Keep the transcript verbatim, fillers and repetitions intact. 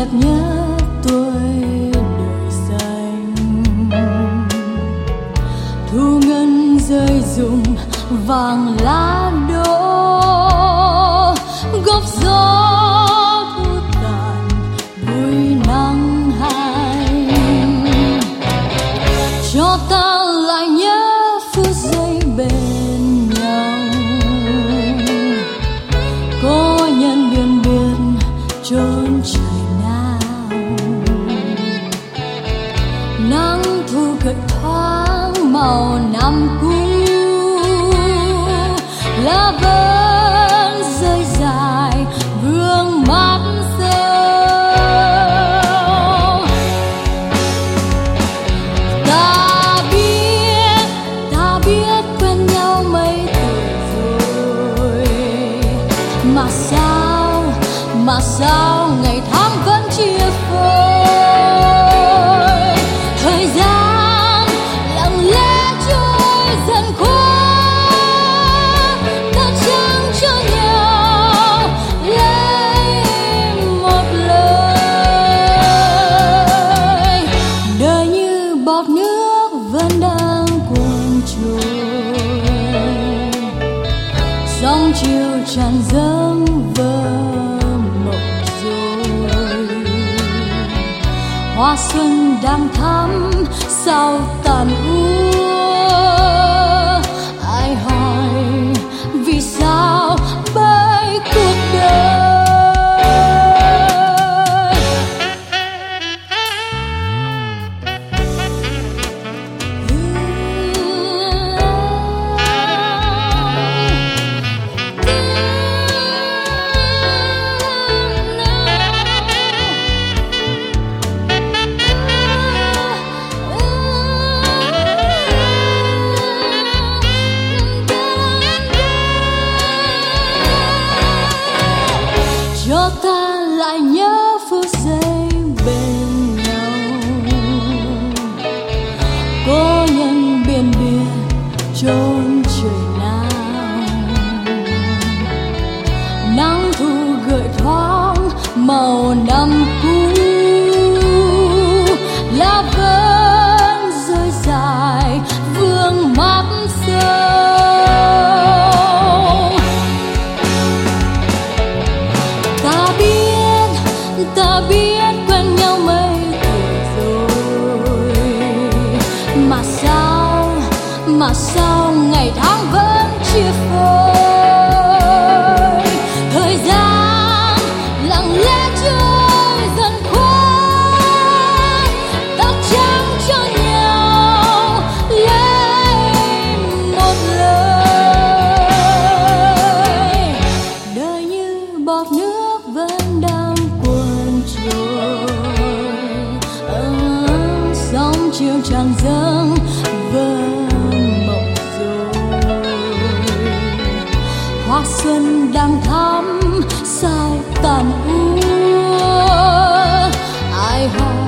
chợt nhớ tuổi đời xanh, thu ngân rơi rụng vàng lá đỗ, góp gió thu tàn vui nắng hành, cho ta lại nhớ phút giây bên nhau. Có nhân duyên biển trốn trời nào, nắng thu gợi thoáng màu năm cũ, lá vẫn rơi dài vương mắt sâu. Ta biết, ta biết quen nhau mấy tuổi rồi, mà sao, mà sao ngày tháng vẫn chia phôi. Thời gian lặng lẽ trôi dần qua, ta chẳng cho nhau lấy một lời. Đời như bọt nước vẫn đang cuồn trôi, sóng chiều tràn dâng vỡ mộng rồi. Hoa xuân đang thắm sao tàn úa, ai hỏi vì sao bởi cuộc đời. Cho ta lại nhớ phút giây bên nhau. Có nhân biển biệt trốn trời nào, nắng thu gợi thoáng màu năm cũ, lá vẫn rơi dài vương mắt sâu. Ta biết quen nhau mấy tuổi rồi, mà sao, mà sao ngày tháng vẫn chia phôi. Thời gian lặng lẽ trôi dần qua, ta chẳng cho nhau lấy một lời. Đời như bọt nước vẫn đang cuồn trôi, sóng chiều tràn dâng vỡ mộng rồi. Hoa xuân đang thắm sao tàn úa, ai hỏi